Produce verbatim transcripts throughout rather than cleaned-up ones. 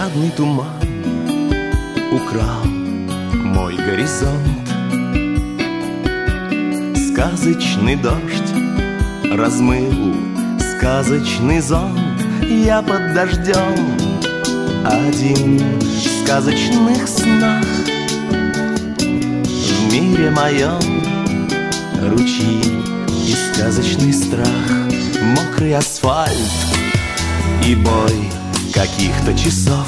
Жадный туман украл мой горизонт. Сказочный дождь размыл сказочный зонт. Я под дождем один в сказочных снах. В мире моем ручьи и сказочный страх, мокрый асфальт и бой каких-то часов.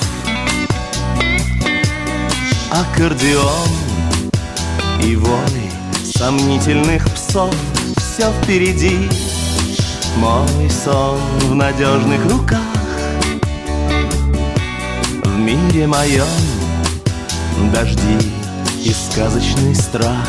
Аккордеон и вой сомнительных псов. Все впереди, мой сон в надежных руках. В мире моем дожди и сказочный страх.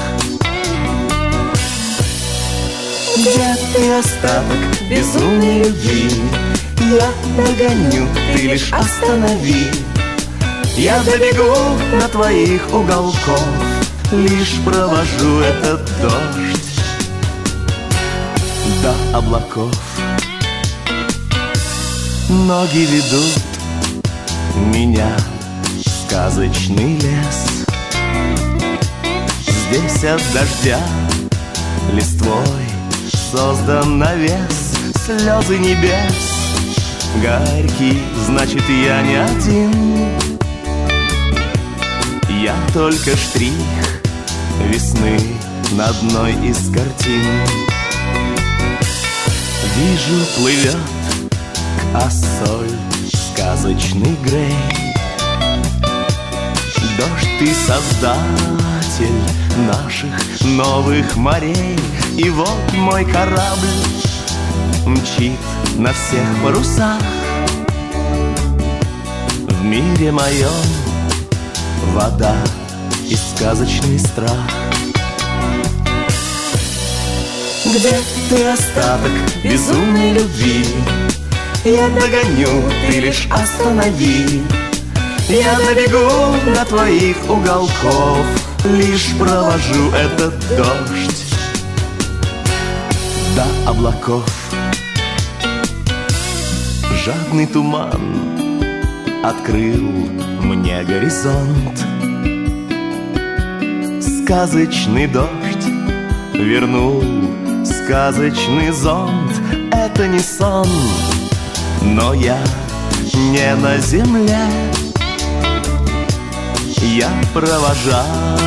Где ты, остаток безумной любви? Я догоню, ты лишь останови. Я добегу до твоих уголков, лишь провожу этот дождь до облаков. Ноги ведут меня в сказочный лес. Здесь от дождя листвой создан навес. Слезы небес горький, значит, я не один. Я только штрих весны на одной из картин. Вижу, плывет к Ассоль сказочный Грей. Дождь, ты создатель наших новых морей. И вот мой корабль мчит на всех парусах. В мире моем вода и сказочный страх. Где ты, остаток безумной любви? Я догоню, ты лишь останови. Я добегу до твоих уголков, лишь провожу этот дождь до облаков. Жадный туман открыл мне горизонт. Сказочный дождь вернул сказочный зонт. Это не сон, но я не на земле. Я провожаю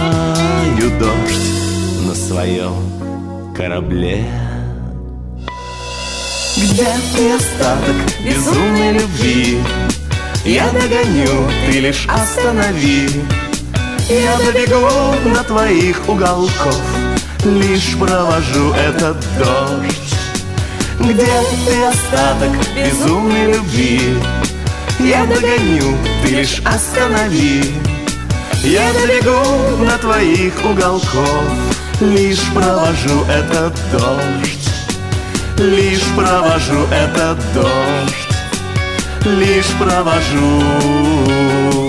дождь на своем корабле. Где ты, остаток безумной любви? Я догоню, ты лишь останови. Я добегу до твоих уголков, лишь провожу этот дождь. Где ты, остаток безумной любви? Я догоню, ты лишь останови. Я добегу до твоих уголков, лишь провожу этот дождь. Лишь провожу этот дождь. Лишь провожу